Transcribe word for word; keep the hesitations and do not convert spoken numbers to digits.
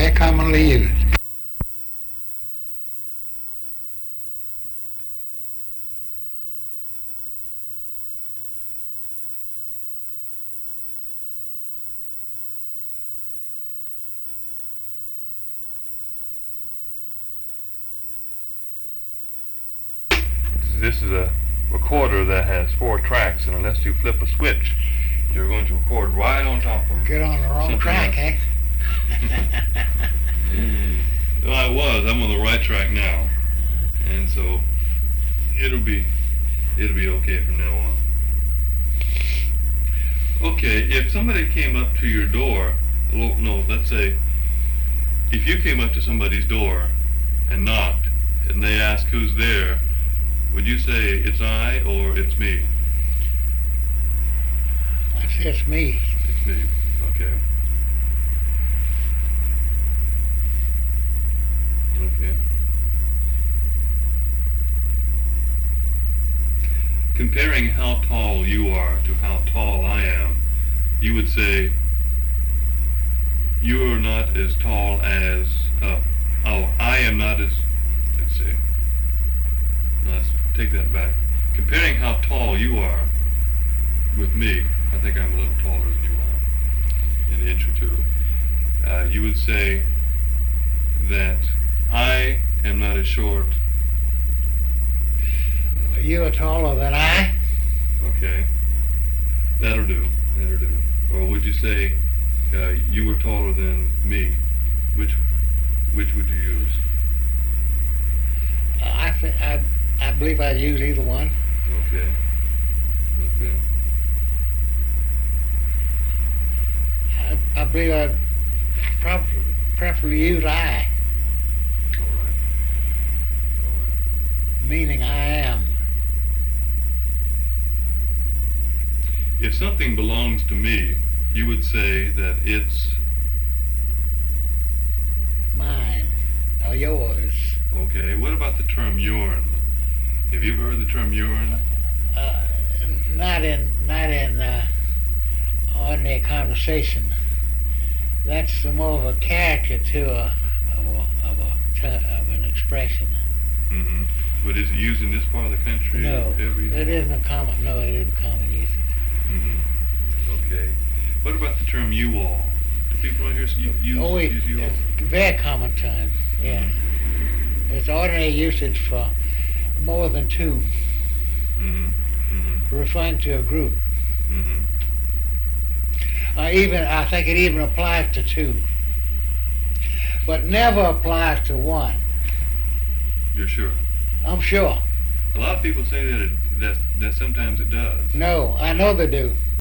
very commonly used. This is a recorder that has four tracks, and unless you flip a switch, you're going to record right on top of it. Get on the wrong Something track, else. eh? Well, I was. I'm on the right track now, and so it'll be it'll be okay from now on. Okay, if somebody came up to your door, well, no, let's say if you came up to somebody's door and knocked, and they asked who's there, would you say it's I or it's me? I say it's me. It's me. Okay. Okay. Comparing how tall you are to how tall I am, you would say you are not as tall as, uh, oh, I am not as, let's see, let's take that back. Comparing how tall you are with me, I think I'm a little taller than you are, an inch or two. Uh, you would say that I am not as short. You are taller than I. Okay, that'll do. That'll do. Or would you say uh, you were taller than me? Which, which would you use? Uh, I think I, I believe I'd use either one. Okay. Okay. I, I believe I'd probably preferably use I, All right. All right. meaning I am. If something belongs to me, you would say that it's Mine or yours. okay. What about the term urine? Have you ever heard the term urine? Uh, not in not in uh, ordinary conversation. That's more of a caricature of a of a t- of an expression. Mm-hmm. But is it used in this part of the country? No, Every... it isn't a common. No, it isn't common usage. Mm-hmm. Okay. What about the term you all? Do people around here s- u- use, Oh, it, use you all? it's a very common term. Yeah, Mm-hmm. it's ordinary usage for more than two, Mm-hmm. Mm-hmm. referring to a group. Mm-hmm. Uh, even I think it even applies to two, but never applies to one. You're sure? I'm sure. A lot of people say that it, that that sometimes it does. No, I know they do.